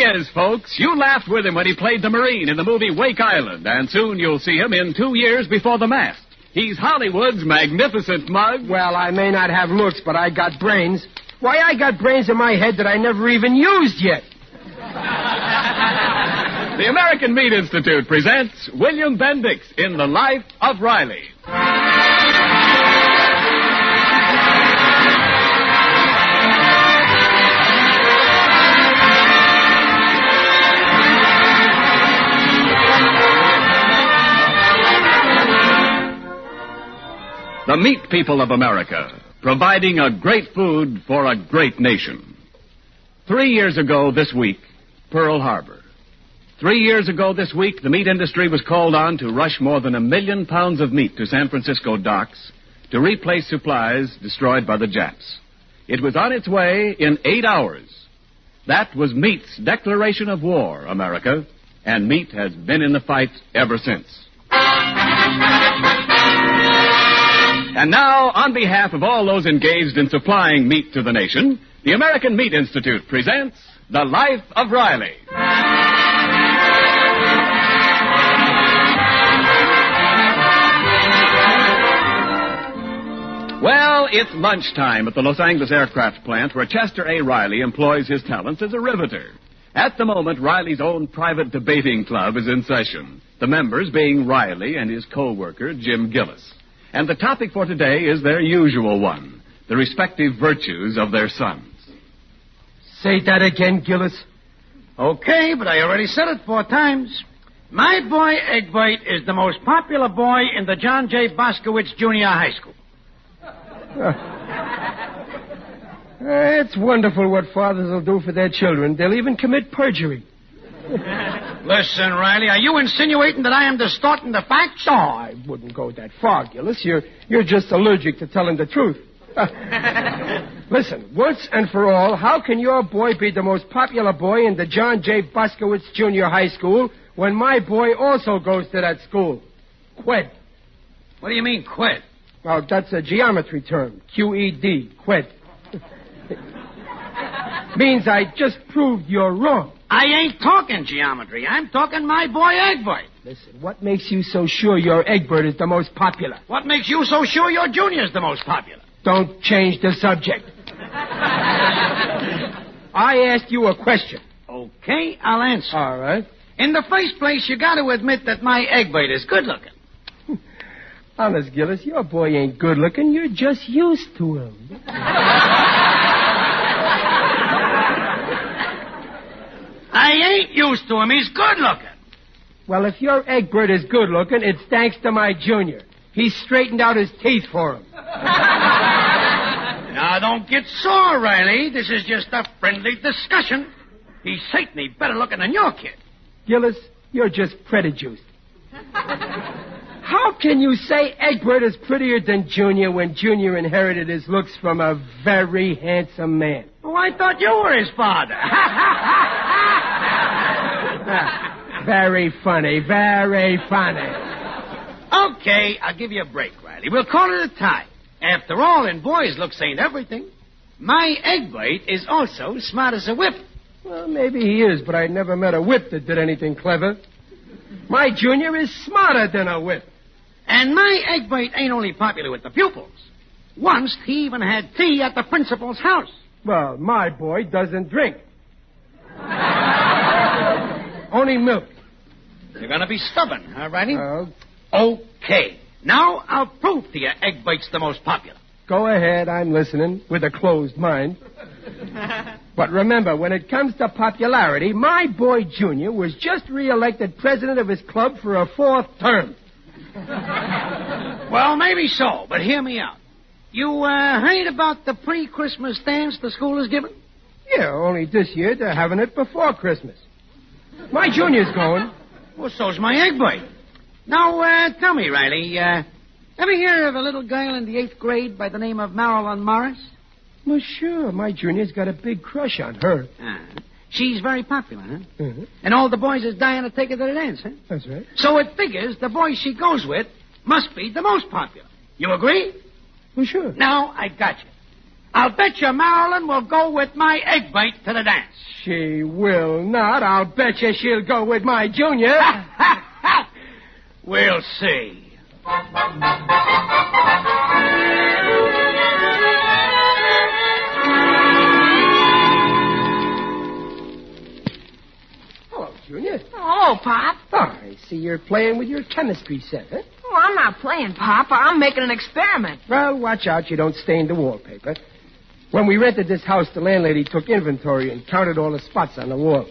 is, folks. You laughed with him when he played the Marine in the movie Wake Island, and soon you'll see him in 2 Years Before the Mast. He's Hollywood's magnificent mug. Well, I may not have looks, but I got brains. Why, I got brains in my head that I never even used yet. The American Meat Institute presents William Bendix in The Life of Riley. The meat people of America, providing a great food for a great nation. 3 years ago this week, Pearl Harbor. 3 years ago this week, the meat industry was called on to rush more than 1 million pounds of meat to San Francisco docks to replace supplies destroyed by the Japs. It was on its way in 8 hours. That was meat's declaration of war, America, and meat has been in the fight ever since. And now, on behalf of all those engaged in supplying meat to the nation, the American Meat Institute presents The Life of Riley. Well, it's lunchtime at the Los Angeles Aircraft Plant where Chester A. Riley employs his talents as a riveter. At the moment, Riley's own private debating club is in session, the members being Riley and his co-worker, Jim Gillis. And the topic for today is their usual one, the respective virtues of their sons. Say that again, Gillis. Okay, but I already said it 4 times. My boy Egbert is the most popular boy in the John J. Boskowitz Junior High School. It's wonderful what fathers will do for their children. They'll even commit perjury. Listen, Riley, are you insinuating that I am distorting the facts? Oh, I wouldn't go that far, Gillis. You're just allergic to telling the truth. Listen, once and for all, how can your boy be the most popular boy in the John J. Boskowitz Junior High School when my boy also goes to that school? Qued. What do you mean, quid? Well, that's a geometry term. QED. Qued. Means I just proved you're wrong. I ain't talking geometry. I'm talking my boy Egbert. Listen, what makes you so sure your Egbert is the most popular? What makes you so sure your Junior's the most popular? Don't change the subject. I asked you a question. Okay, I'll answer. All right. In the first place, you got to admit that my Egbert is good looking. Honest, Gillis, your boy ain't good looking. You're just used to him. I ain't used to him. He's good looking. Well, if your Egbert is good looking, it's thanks to my Junior. He straightened out his teeth for him. Now, don't get sore, Riley. This is just a friendly discussion. He's certainly better looking than your kid. Gillis, you're just prejudiced. How can you say Egbert is prettier than Junior when Junior inherited his looks from a very handsome man? Oh, I thought you were his father. Very funny, very funny. Okay, I'll give you a break, Riley. We'll call it a tie. After all, in boys, looks ain't everything. My Egbert is also smart as a whip. Well, maybe he is, but I never met a whip that did anything clever. My Junior is smarter than a whip. And my Egbert ain't only popular with the pupils. Once, he even had tea at the principal's house. Well, my boy doesn't drink. Only milk. You're going to be stubborn, huh, Riley? Okay. Now, I'll prove to you Egbert's the most popular. Go ahead, I'm listening, with a closed mind. But remember, when it comes to popularity, my boy Junior was just re-elected president of his club for a 4th term. Well, maybe so, but hear me out. You heard about the pre-Christmas dance the school is giving? Yeah, only this year they're having it before Christmas. My Junior's going. Well, so's my Egbert. Now, tell me, Riley, ever hear of a little girl in the 8th grade by the name of Marilyn Morris? Well, sure. My Junior's got a big crush on her. She's very popular, huh? Mm-hmm. And all the boys is dying to take her to the dance, huh? That's right. So it figures the boy she goes with must be the most popular. You agree? Well, sure. Now, I got you. I'll bet you Marilyn will go with my egg bait to the dance. She will not. I'll bet you she'll go with my Junior. We'll see. Hello, Junior. Hello, Pop. Oh, I see you're playing with your chemistry set, huh? Oh, I'm not playing, Pop. I'm making an experiment. Well, watch out you don't stain the wallpaper. When we rented this house, the landlady took inventory and counted all the spots on the wall.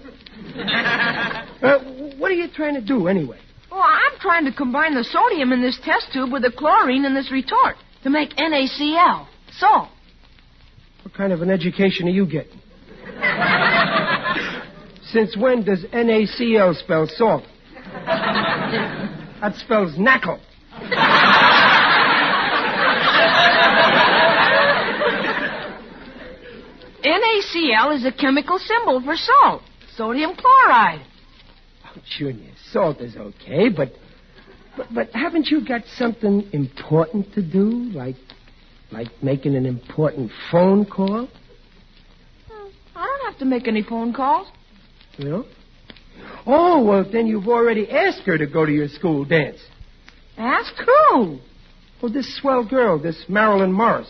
What are you trying to do, anyway? Well, I'm trying to combine the sodium in this test tube with the chlorine in this retort to make NaCl, salt. What kind of an education are you getting? Since when does NaCl spell salt? That spells knackle. NaCl is a chemical symbol for salt, sodium chloride. Oh, Junior, salt is okay, but haven't you got something important to do, like making an important phone call? I don't have to make any phone calls. You know? Oh, well, then you've already asked her to go to your school dance. Ask who? Well, this swell girl, this Marilyn Morris.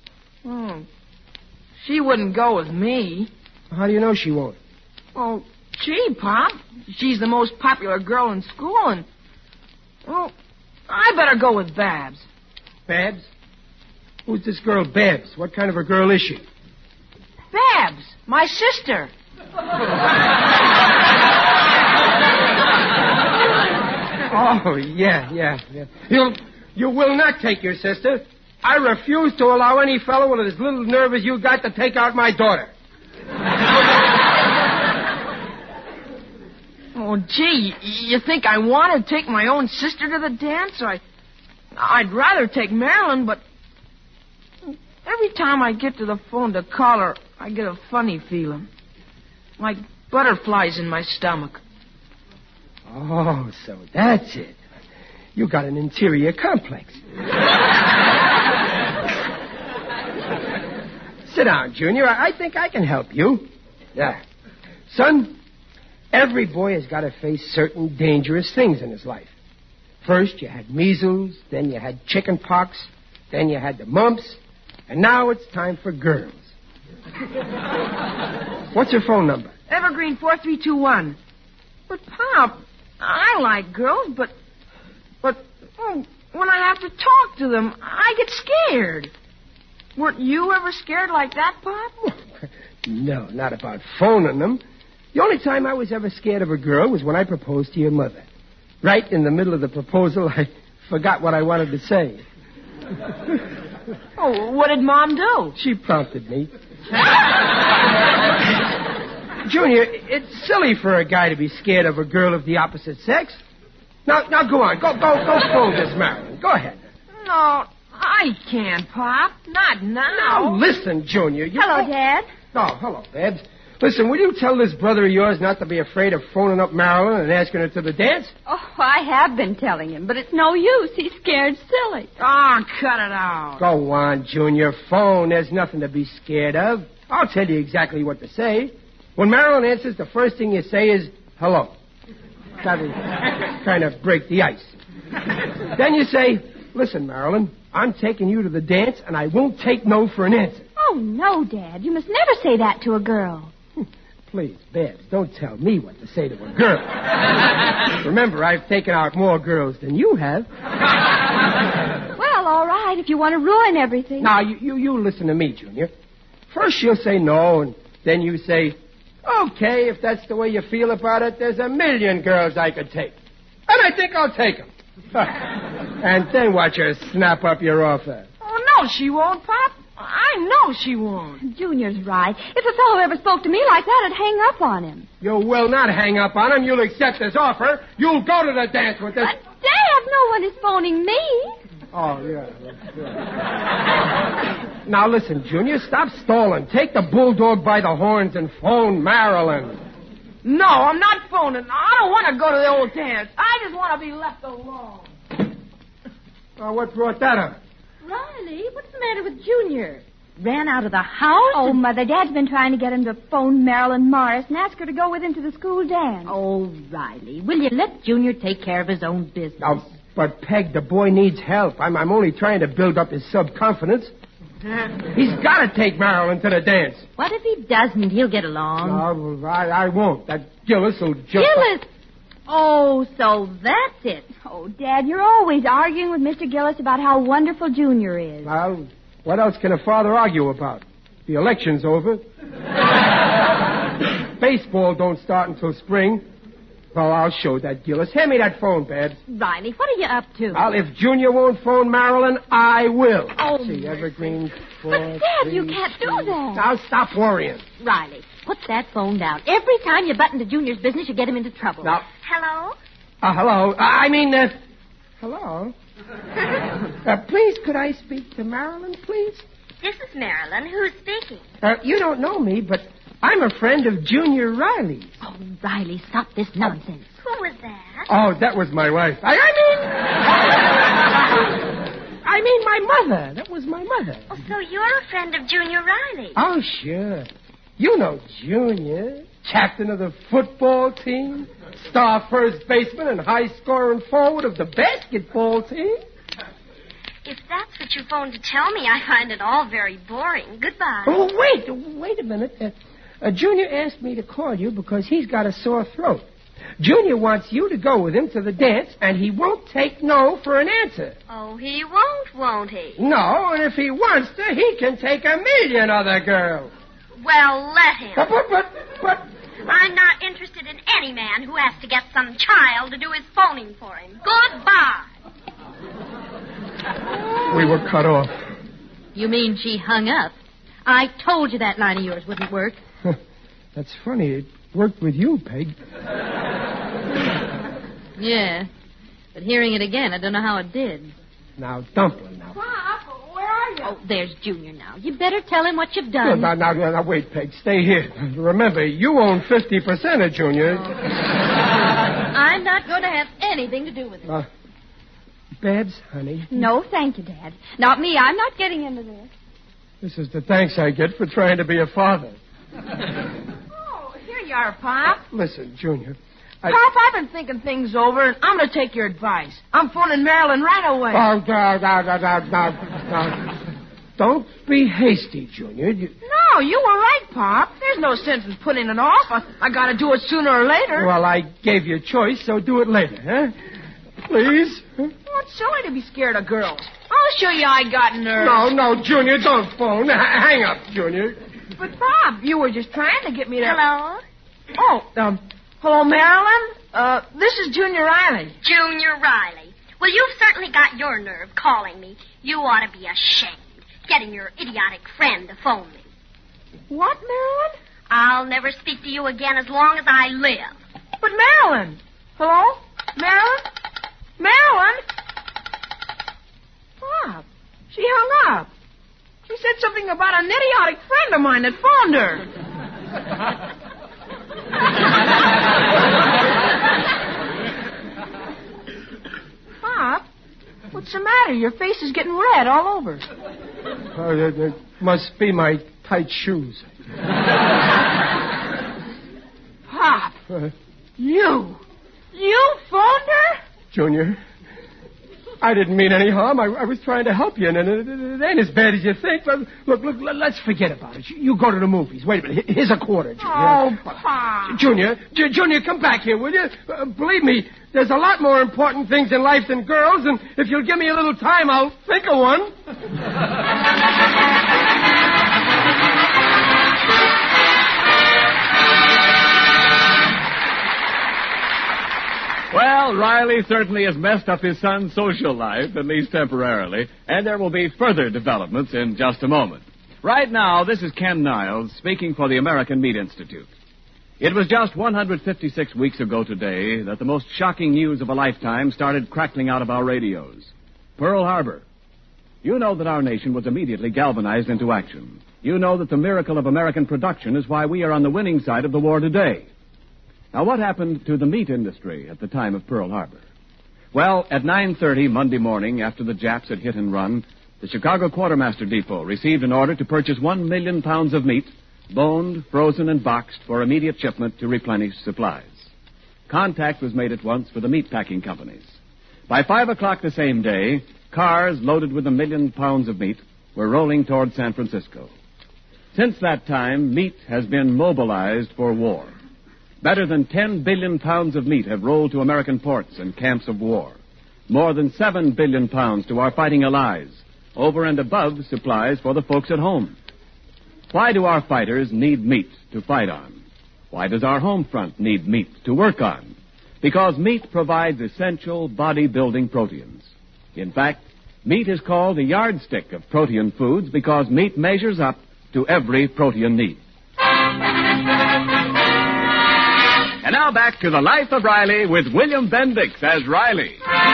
She wouldn't go with me. How do you know she won't? Oh, gee, Pop. She's the most popular girl in school, and... well, I better go with Babs. Babs? Who's this girl, Babs? What kind of a girl is she? Babs, my sister. Oh, yeah. You will not take your sister. I refuse to allow any fellow with as little nerve as you got to take out my daughter. Oh, gee, you think I want to take my own sister to the dance? I'd rather take Marilyn, but every time I get to the phone to call her, I get a funny feeling. Like butterflies in my stomach. Oh, so that's it. You got an interior complex. Sit down, Junior. I think I can help you. Yeah. Son, every boy has got to face certain dangerous things in his life. First, you had measles, then you had chicken pox, then you had the mumps, and now it's time for girls. What's your phone number? Evergreen 4321. But, Pop, I like girls, but when I have to talk to them, I get scared. Weren't you ever scared like that, Pop? No, not about phoning them. The only time I was ever scared of a girl was when I proposed to your mother. Right in the middle of the proposal, I forgot what I wanted to say. Oh, what did Mom do? She prompted me. Junior, it's silly for a guy to be scared of a girl of the opposite sex. Now go on. Go phone this Marilyn. Go ahead. No, I can't, Pop. Not now. Now, listen, Junior. Hello, Dad. Oh, hello, Babs. Listen, will you tell this brother of yours not to be afraid of phoning up Marilyn and asking her to the dance? Oh, I have been telling him, but it's no use. He's scared silly. Oh, cut it out. Go on, Junior. Phone. There's nothing to be scared of. I'll tell you exactly what to say. When Marilyn answers, the first thing you say is, hello. That'll kind of break the ice. Then you say, listen, Marilyn, I'm taking you to the dance, and I won't take no for an answer. Oh, no, Dad. You must never say that to a girl. Please, Babs, don't tell me what to say to a girl. Remember, I've taken out more girls than you have. Well, all right, if you want to ruin everything. Now, you listen to me, Junior. First you'll say no, and then you say, okay, if that's the way you feel about it, there's 1,000,000 girls I could take. And I think I'll take them. And then watch her snap up your offer. Oh, no, she won't, Pop. I know she won't. Junior's right. If a fellow ever spoke to me like that, I'd hang up on him. You will not hang up on him. You'll accept this offer. You'll go to the dance with this... But, Dad, no one is phoning me. Oh, yeah. Now, listen, Junior, stop stalling. Take the bulldog by the horns and phone Marilyn. No, I'm not phoning. I don't want to go to the old dance. I just want to be left alone. What brought that up? Riley, what's the matter with Junior? ran out of the house? Oh, Mother, Dad's been trying to get him to phone Marilyn Morris and ask her to go with him to the school dance. Oh, Riley, will you let Junior take care of his own business? Now, but, Peg, the boy needs help. I'm only trying to build up his self-confidence. He's got to take Marilyn to the dance. What if he doesn't? He'll get along. No, I won't. That Gillis will jump Gillis! Oh, so that's it. Oh, Dad, you're always arguing with Mr. Gillis about how wonderful Junior is. Well, what else can a father argue about? The election's over. Baseball don't start until spring. Well, I'll show that, Gillis. Hand me that phone, Babs. Riley, what are you up to? Well, if Junior won't phone Marilyn, I will. Oh, see, Evergreen 4. But, Dad, you can't do that. Now, stop worrying. Riley, put that phone down. Every time you butt into Junior's business, you get him into trouble. Now, Hello? hello. Hello. Please, could I speak to Marilyn, please? This is Marilyn. Who's speaking? You don't know me, but I'm a friend of Junior Riley's. Oh, Riley, stop this nonsense. Who was that? Oh, that was my wife. I mean my mother. That was my mother. Oh, so you're a friend of Junior Riley. Oh, sure. You know Junior, captain of the football team, star first baseman and high-scoring forward of the basketball team. If that's what you phoned to tell me, I find it all very boring. Goodbye. Oh, wait a minute. Junior asked me to call you because he's got a sore throat. Junior wants you to go with him to the dance, and he won't take no for an answer. Oh, he won't he? No, and if he wants to, he can take 1,000,000 other girls. Well, let him. But... I'm not interested in any man who has to get some child to do his phoning for him. Goodbye. We were cut off. You mean she hung up? I told you that line of yours wouldn't work. That's funny. It worked with you, Peg. Yeah. But hearing it again, I don't know how it did. Now, Dumpling, now. Pop, where are you? Oh, there's Junior now. You better tell him what you've done. Now, wait, Peg. Stay here. Remember, you own 50% of Junior. I'm not going to have anything to do with it. Babs, honey. No, thank you, Dad. Not me. I'm not getting into this. This is the thanks I get for trying to be a father. Oh, here you are, Pop. Listen, Junior. Pop, I've been thinking things over, and I'm going to take your advice. I'm phoning Marilyn right away. Oh, now. Don't be hasty, Junior. No, you were right, Pop. There's no sense in putting it off. I got to do it sooner or later. Well, I gave you a choice, so do it later, huh? Please? Oh, it's silly to be scared of girls. I'll show you I got nerves. No, Junior, don't phone. Hang up, Junior. But, Pop, you were just trying to get me to... Hello? Oh, hello, Marilyn? This is Junior Riley. Junior Riley. Well, you've certainly got your nerve calling me. You ought to be ashamed. Getting your idiotic friend to phone me. What, Marilyn? I'll never speak to you again as long as I live. But, Marilyn. Hello? Marilyn? Marilyn? Pop, she hung up. She said something about an idiotic friend of mine that phoned her. Pop, what's the matter? Your face is getting red all over. It must be my tight shoes. Pop, you phoned her? Junior, I didn't mean any harm. I was trying to help you, and it ain't as bad as you think. But look, let's forget about it. You go to the movies. Wait a minute. Here's a quarter, Junior. Oh, Pop. Junior, come back here, will you? Believe me, there's a lot more important things in life than girls, and if you'll give me a little time, I'll think of one. Well, Riley certainly has messed up his son's social life, at least temporarily, and there will be further developments in just a moment. Right now, this is Ken Niles speaking for the American Meat Institute. It was just 156 weeks ago today that the most shocking news of a lifetime started crackling out of our radios. Pearl Harbor. You know that our nation was immediately galvanized into action. You know that the miracle of American production is why we are on the winning side of the war today. Now, what happened to the meat industry at the time of Pearl Harbor? Well, at 9:30 Monday morning, after the Japs had hit and run, the Chicago Quartermaster Depot received an order to purchase 1 million pounds of meat, boned, frozen, and boxed for immediate shipment to replenish supplies. Contact was made at once for the meat packing companies. By 5 o'clock the same day, cars loaded with 1 million pounds of meat were rolling toward San Francisco. Since that time, meat has been mobilized for war. Better than 10 billion pounds of meat have rolled to American ports and camps of war. More than 7 billion pounds to our fighting allies, over and above supplies for the folks at home. Why do our fighters need meat to fight on? Why does our home front need meat to work on? Because meat provides essential body-building proteins. In fact, meat is called the yardstick of protein foods because meat measures up to every protein need. And now back to the Life of Riley with William Bendix as Riley.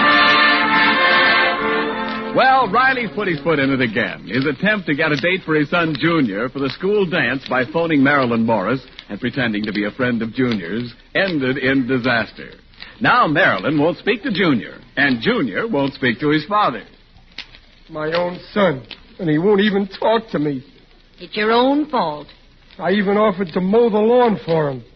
Well, Riley put his foot in it again. His attempt to get a date for his son Junior for the school dance by phoning Marilyn Morris and pretending to be a friend of Junior's ended in disaster. Now Marilyn won't speak to Junior, and Junior won't speak to his father. My own son, and he won't even talk to me. It's your own fault. I even offered to mow the lawn for him.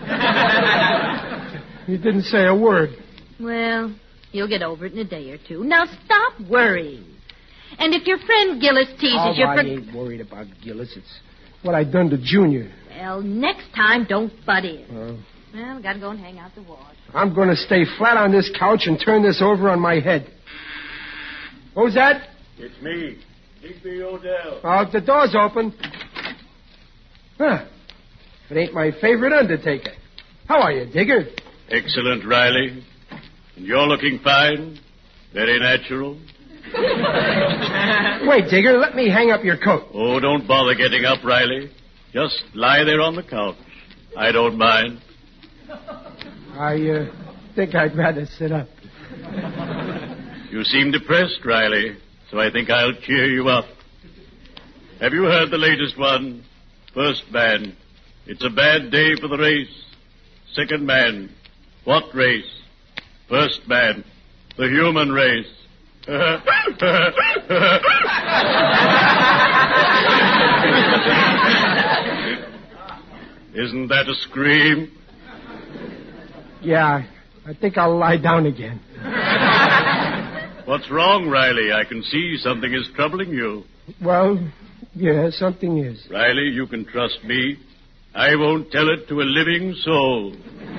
He didn't say a word. Well, you'll get over it in a day or two. Now stop worrying. And if your friend Gillis teases you I ain't worried about Gillis. It's what I done to Junior. Well, next time, don't butt in. Well, we got to go and hang out the wash. I'm going to stay flat on this couch and turn this over on my head. Who's that? It's me, Digby Odell. Oh, the door's open. Huh. It ain't my favorite undertaker. How are you, Digger? Excellent, Riley. And you're looking fine. Very natural. Wait, Digger, let me hang up your coat. Oh, don't bother getting up, Riley. Just lie there on the couch. I don't mind. I think I'd rather sit up. You seem depressed, Riley, so I think I'll cheer you up. Have you heard the latest one? First man, it's a bad day for the race. Second man, what race? First man, the human race. Isn't that a scream? Yeah, I think I'll lie down again. What's wrong, Riley? I can see something is troubling you. Well, yeah, something is. Riley, you can trust me. I won't tell it to a living soul.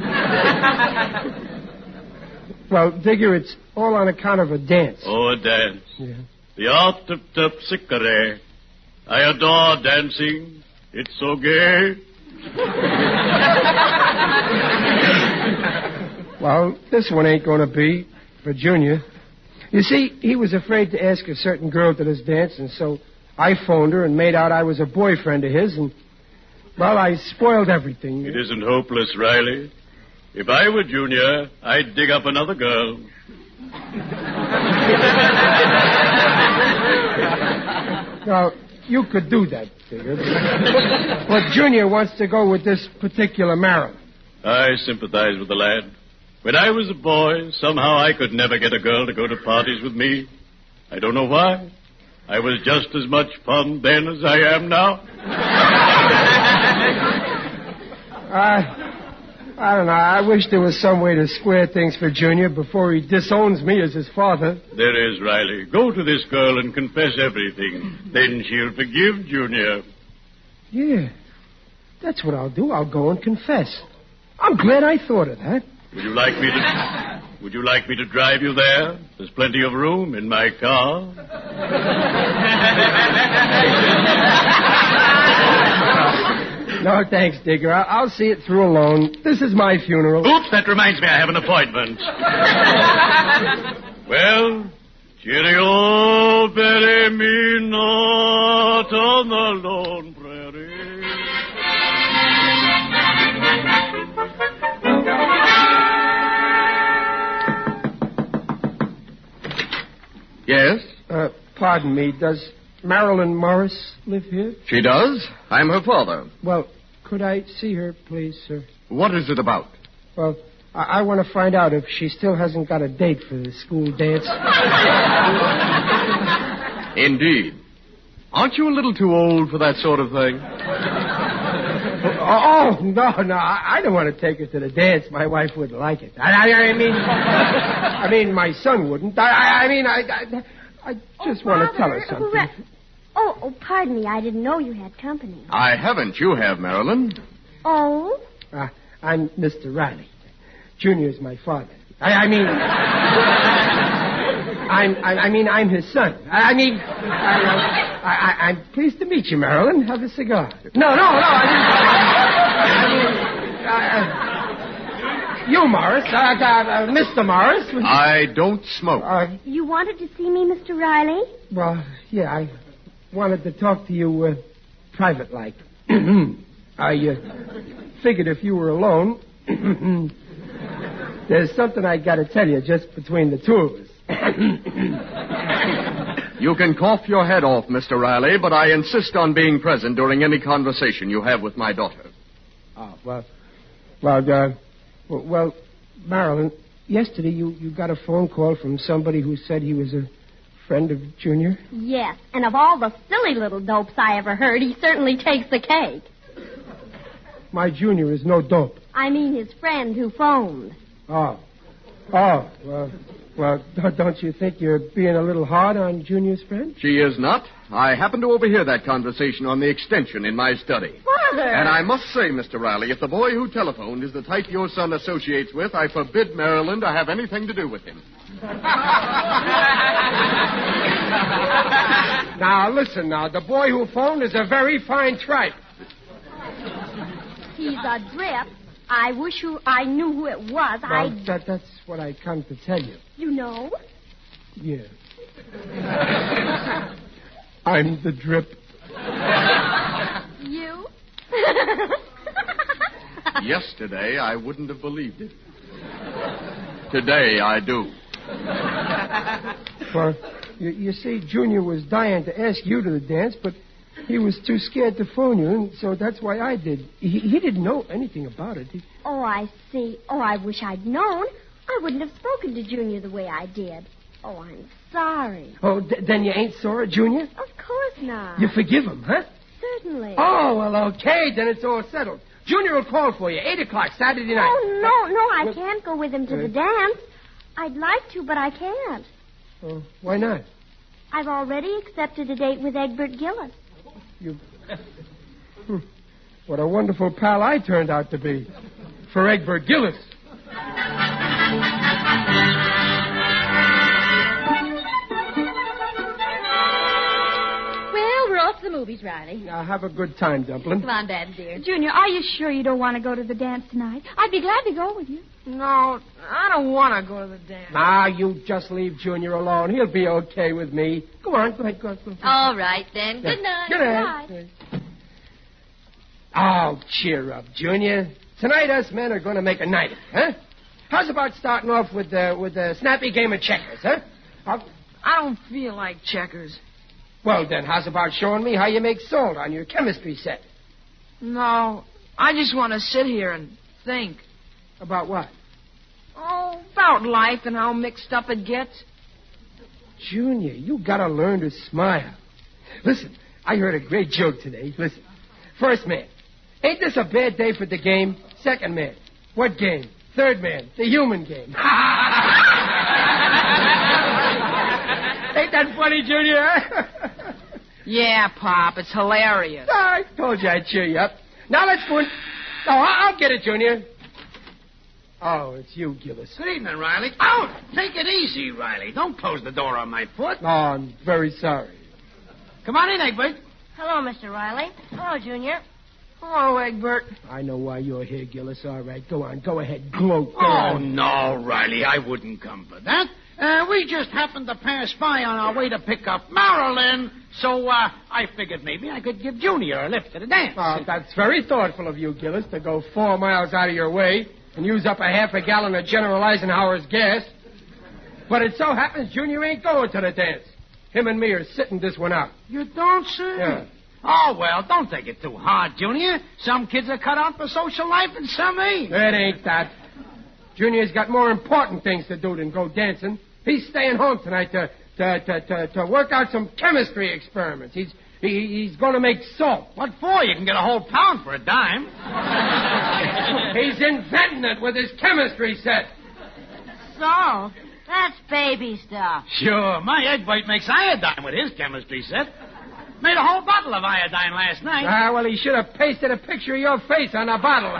Well, Digger, it's all on account of a dance. Oh, a dance. Yeah. The art of terpsichore. I adore dancing. It's so gay. Well, this one ain't going to be for Junior. You see, he was afraid to ask a certain girl to this dance, and so I phoned her and made out I was a boyfriend of his, and, well, I spoiled everything. It isn't hopeless, Riley. If I were Junior, I'd dig up another girl. Now, you could do that, Digger. But Junior wants to go with this particular Marilyn. I sympathize with the lad. When I was a boy, somehow I could never get a girl to go to parties with me. I don't know why. I was just as much fun then as I am now. I don't know. I wish there was some way to square things for Junior before he disowns me as his father. There is, Riley. Go to this girl and confess everything. Then she'll forgive Junior. Yeah, that's what I'll do. I'll go and confess. I'm glad I thought of that. Would you like me to drive you there? There's plenty of room in my car. No, thanks, Digger. I'll see it through alone. This is my funeral. Oops, that reminds me I have an appointment. Well, cheerio, bury me not on the lone prairie. Yes? Pardon me, does Marilyn Morris live here? She does. I'm her father. Well, could I see her, please, sir? What is it about? Well, I want to find out if she still hasn't got a date for the school dance. Indeed. Aren't you a little too old for that sort of thing? Oh, no. I don't want to take her to the dance. My wife wouldn't like it. I mean, my son wouldn't. I just want to tell her something. Oh, pardon me. I didn't know you had company. I haven't. You have, Marilyn. Oh? I'm Mr. Riley. Junior's my father. I'm his son. I'm pleased to meet you, Marilyn. Have a cigar. No. You, Morris. Mr. Morris. I don't smoke. You wanted to see me, Mr. Riley? Well, yeah, I wanted to talk to you private-like. I figured if you were alone, there's something I got to tell you just between the two of us. You can cough your head off, Mr. Riley, but I insist on being present during any conversation you have with my daughter. Well, Marilyn, yesterday you got a phone call from somebody who said he was a friend of Junior? Yes, and of all the silly little dopes I ever heard, he certainly takes the cake. My Junior is no dope. I mean his friend who phoned. Well, don't you think you're being a little hard on Junior's friend? She is not. I happened to overhear that conversation on the extension in my study. Father! And I must say, Mr. Riley, if the boy who telephoned is the type your son associates with, I forbid Marilyn to have anything to do with him. Now, listen now. The boy who phoned is a very fine tripe. He's a drip. I wish I knew who it was. Well, that's what I come to tell you. You know? Yeah. I'm the drip. You? Yesterday, I wouldn't have believed it. Today, I do. Well, you see, Junior was dying to ask you to the dance, but he was too scared to phone you, and so that's why I did. He didn't know anything about it. Oh, I see. Oh, I wish I'd known. I wouldn't have spoken to Junior the way I did. Oh, I'm sorry. Oh, then you ain't sore at Junior? Of course not. You forgive him, huh? Certainly. Oh, well, okay, then it's all settled. Junior will call for you, 8 o'clock, Saturday night. Oh, no, I can't go with him to the dance. I'd like to, but I can't. Oh, why not? I've already accepted a date with Egbert Gillis. What a wonderful pal I turned out to be. For Egbert Gillis. Well, we're off to the movies, Riley. Now, have a good time, Dumpling. Come on, Dad, dear. Junior, are you sure you don't want to go to the dance tonight? I'd be glad to go with you. No, I don't want to go to the dance. You just leave Junior alone. He'll be okay with me. Go on, go ahead. All right, then. Good night. Good night. Oh, cheer up, Junior. Tonight, us men are going to make a night of it, huh? How's about starting off with a snappy game of checkers, huh? I don't feel like checkers. Well, then, how's about showing me how you make salt on your chemistry set? No, I just want to sit here and think. About what? Oh, about life and how mixed up it gets. Junior, you got to learn to smile. Listen, I heard a great joke today. Listen. First man, ain't this a bad day for the game? Second man, what game? Third man, the human game. Ain't that funny, Junior? Yeah, Pop, it's hilarious. I told you I'd cheer you up. Now let's go in. Oh, I'll get it, Junior. Oh, it's you, Gillis. Good evening, Riley. Oh, take it easy, Riley. Don't close the door on my foot. Oh, I'm very sorry. Come on in, Egbert. Hello, Mr. Riley. Hello, Junior. Hello, Egbert. I know why you're here, Gillis. All right, go on. Go ahead. Gloat. Go Oh, on. no, Riley. I wouldn't come for that. We just happened to pass by on our way to pick up Marilyn, so I figured maybe I could give Junior a lift to the dance. Oh, that's very thoughtful of you, Gillis, to go 4 miles out of your way and use up a half a gallon of General Eisenhower's gas. But it so happens Junior ain't going to the dance. Him and me are sitting this one out. You don't say? Yeah. Oh, well, don't take it too hard, Junior. Some kids are cut out for social life and some ain't. It ain't that. Junior's got more important things to do than go dancing. He's staying home tonight to to work out some chemistry experiments. He's going to make salt. What for? You can get a whole pound for a dime. He's inventing it with his chemistry set. Salt? That's baby stuff. Sure. My egg white makes iodine with his chemistry set. Made a whole bottle of iodine last night. Well, he should have pasted a picture of your face on a bottle.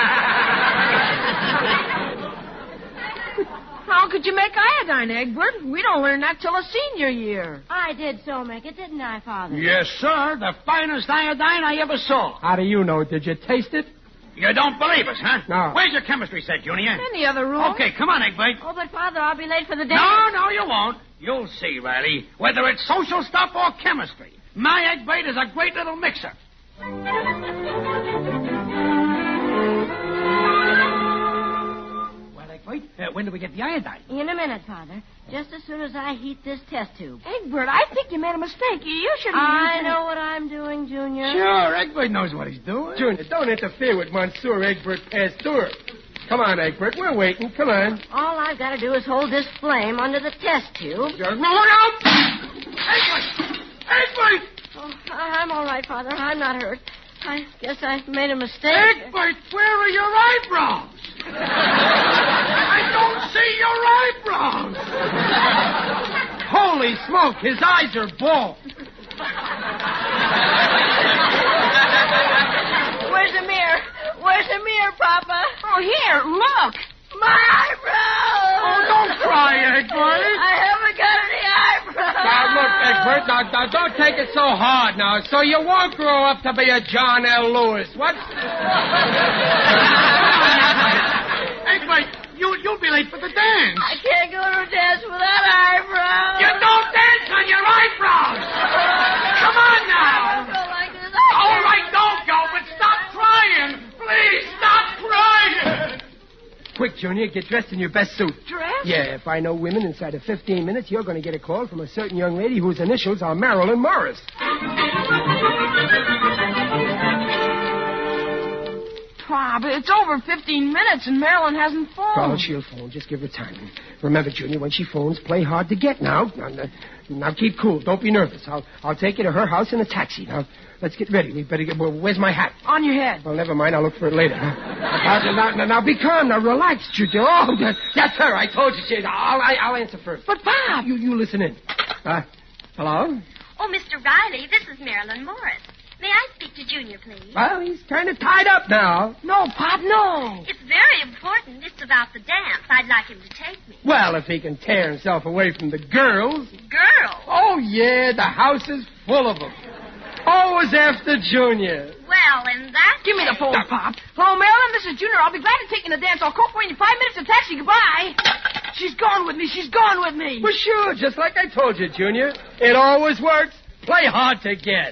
How could you make iodine, Egbert? We don't learn that till a senior year. I did so make it, didn't I, Father? Yes, sir. The finest iodine I ever saw. How do you know? Did you taste it? You don't believe us, huh? No. Where's your chemistry set, Junior? In the other room. Okay, come on, Egbert. Oh, but, Father, I'll be late for the dance. No, you won't. You'll see, Riley. Whether it's social stuff or chemistry, my Egbert is a great little mixer. Well, Egbert, when do we get the iodine? In a minute, Father. Just as soon as I heat this test tube. Egbert, I think you made a mistake. You shouldn't I know what I'm doing, Junior. Sure, Egbert knows what he's doing. Junior, don't interfere with Monsieur Egbert Pasteur. Come on, Egbert. We're waiting. Come on. All I've got to do is hold this flame under the test tube. Look out! Egbert! Egbert! Oh, I'm all right, Father. I'm not hurt. I guess I made a mistake. Egbert, where are your eyebrows? I don't see your eyebrows. Holy smoke, his eyes are bald. Where's the mirror? Where's the mirror, Papa? Oh, here, look. My eyebrows! Oh, don't cry, Egbert. I haven't got any eyebrows. Now, look, Egbert, now, don't take it so hard now, so you won't grow up to be a John L. Lewis. What? Egbert, you'll be late for the dance. I can't go to a dance without eyebrows. You don't dance on your eyebrows. Come on now. I don't go like this. All right, don't go, but stop crying. Please, stop crying. Quick, Junior, get dressed in your best suit. Dress? Yeah, if I know women inside of 15 minutes, you're going to get a call from a certain young lady whose initials are Marilyn Morris. Pop, it's over 15 minutes and Marilyn hasn't phoned. Oh, she'll phone. Just give her time. Remember, Junior, when she phones, play hard to get now. Now keep cool. Don't be nervous. I'll take you to her house in a taxi. Now, let's get ready. We better get... Well, where's my hat? On your head. Well, never mind. I'll look for it later. Now, be calm. Now, relax, Junior. Oh, that's her. I told you. I'll answer first. But, Pop... You listen in. Hello? Oh, Mr. Riley, this is Marilyn Morris. May I speak to Junior, please? Well, he's kind of tied up now. No, Pop, no. It's very important. It's about the dance. I'd like him to take me. Well, if he can tear himself away from the girls. Girls? Oh, yeah, the house is full of them. Always after Junior. Well, in that Give me the phone, Pop. Hello, Marilyn, this is Junior. I'll be glad to take you to dance. I'll call for you in 5 minutes. A taxi. Goodbye. She's gone with me. She's gone with me. Well, sure, just like I told you, Junior. It always works. Play hard to get.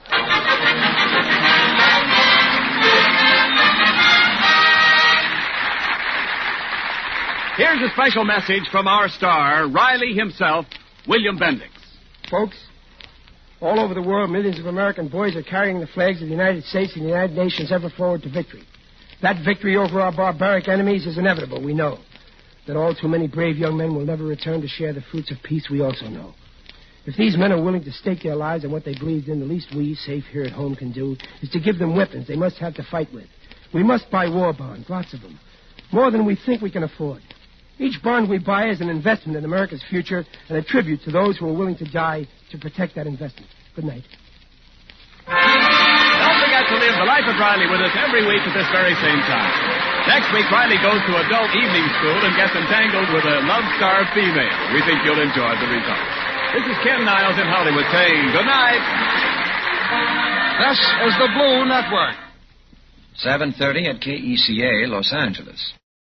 Here's a special message from our star, Riley himself, William Bendix. Folks, all over the world, millions of American boys are carrying the flags of the United States and the United Nations ever forward to victory. That victory over our barbaric enemies is inevitable, we know. That all too many brave young men will never return to share the fruits of peace, we also know. If these men are willing to stake their lives on what they believed in, the least we, safe here at home, can do is to give them weapons they must have to fight with. We must buy war bonds, lots of them. More than we think we can afford. Each bond we buy is an investment in America's future and a tribute to those who are willing to die to protect that investment. Good night. Don't forget to live the life of Riley with us every week at this very same time. Next week, Riley goes to adult evening school and gets entangled with a love-starved female. We think you'll enjoy the results. This is Ken Niles in Hollywood saying good night. This is the Blue Network. 7:30 at KECA, Los Angeles.